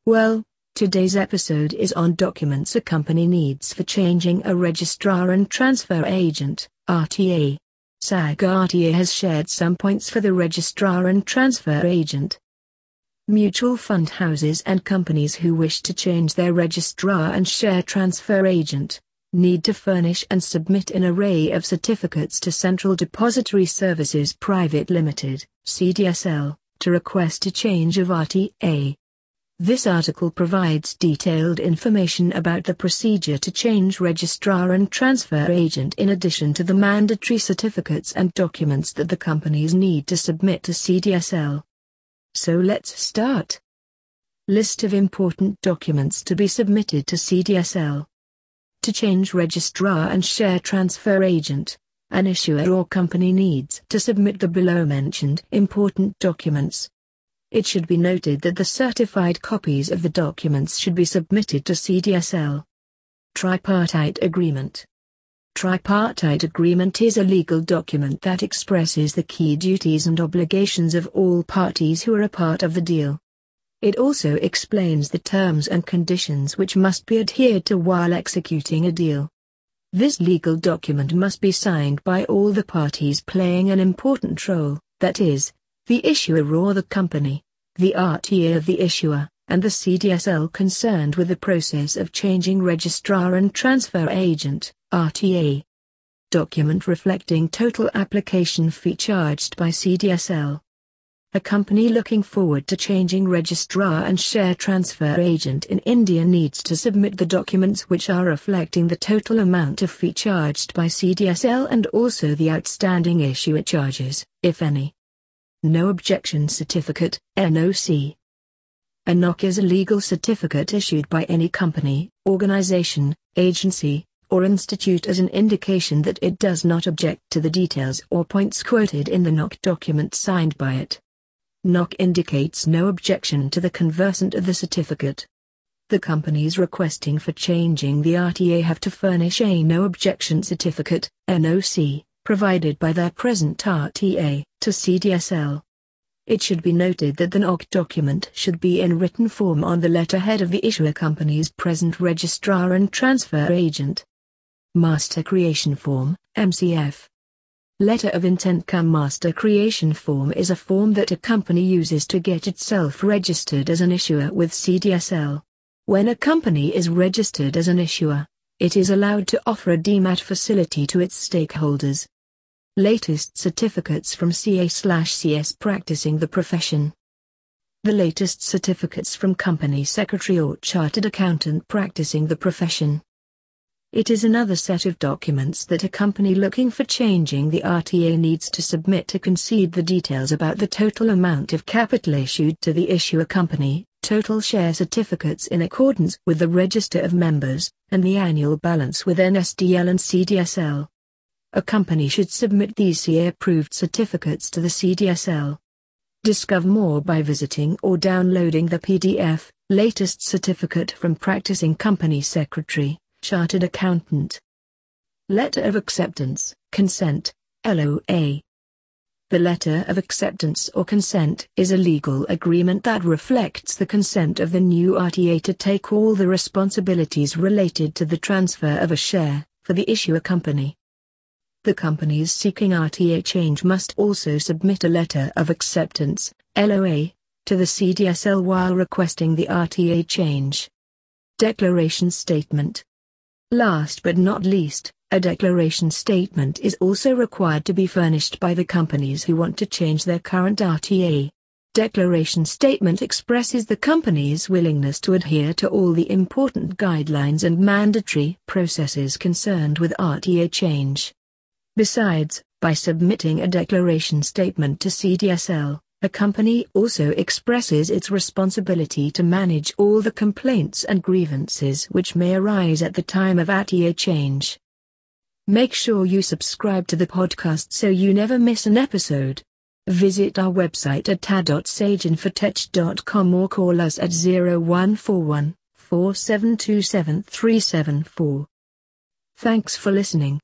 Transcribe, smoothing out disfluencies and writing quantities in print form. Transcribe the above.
Well, today's episode is on documents a company needs for changing a registrar and transfer agent, RTA. SAG RTA has shared some points for the registrar and transfer agent. Mutual fund houses and companies who wish to change their registrar and share transfer agent need to furnish and submit an array of certificates to Central Depository Services Private Limited, CDSL, to request a change of RTA. This article provides detailed information about the procedure to change registrar and transfer agent in addition to the mandatory certificates and documents that the companies need to submit to CDSL. So let's start. List of important documents to be submitted to CDSL. To change registrar and share transfer agent, an issuer or company needs to submit the below-mentioned important documents. It should be noted that the certified copies of the documents should be submitted to CDSL. Tripartite Agreement. Tripartite agreement is a legal document that expresses the key duties and obligations of all parties who are a part of the deal. It also explains the terms and conditions which must be adhered to while executing a deal. This legal document must be signed by all the parties playing an important role, that is, the issuer or the company, the RTA of the issuer, and the CDSL concerned with the process of changing registrar and transfer agent, RTA. Document reflecting total application fee charged by CDSL. A company looking forward to changing registrar and share transfer agent in India needs to submit the documents which are reflecting the total amount of fee charged by CDSL and also the outstanding issuer charges, if any. No Objection Certificate, NOC. A NOC is a legal certificate issued by any company, organization, agency, or institute as an indication that it does not object to the details or points quoted in the NOC document signed by it. NOC indicates no objection to the conversant of the certificate. The companies requesting for changing the RTA have to furnish a no objection certificate, NOC, provided by their present RTA, to CDSL. It should be noted that the NOC document should be in written form on the letterhead of the issuer company's present registrar and transfer agent. Master Creation Form, MCF. Letter of Intent cum Master Creation Form is a form that a company uses to get itself registered as an issuer with CDSL. When a company is registered as an issuer, it is allowed to offer a DEMAT facility to its stakeholders. Latest certificates from CA/CS practicing the profession. The latest certificates from company secretary or chartered accountant practicing the profession. It is another set of documents that a company looking for changing the RTA needs to submit to concede the details about the total amount of capital issued to the issuer company, total share certificates in accordance with the register of members, and the annual balance with NSDL and CDSL. A company should submit these CA-approved certificates to the CDSL. Discover more by visiting or downloading the PDF, Latest Certificate from Practicing Company Secretary, Chartered Accountant. Letter of Acceptance, Consent, LOA. The letter of acceptance or consent is a legal agreement that reflects the consent of the new RTA to take all the responsibilities related to the transfer of a share, for the issuer company. The companies seeking RTA change must also submit a letter of acceptance, LOA, to the CDSL while requesting the RTA change. Declaration Statement. Last but not least, a declaration statement is also required to be furnished by the companies who want to change their current RTA. Declaration statement expresses the company's willingness to adhere to all the important guidelines and mandatory processes concerned with RTA change. Besides, by submitting a declaration statement to CDSL, a company also expresses its responsibility to manage all the complaints and grievances which may arise at the time of RTA change. Make sure you subscribe to the podcast so you never miss an episode. Visit our website at ta.sageinfotech.com or call us at 0141 4727 374. Thanks for listening.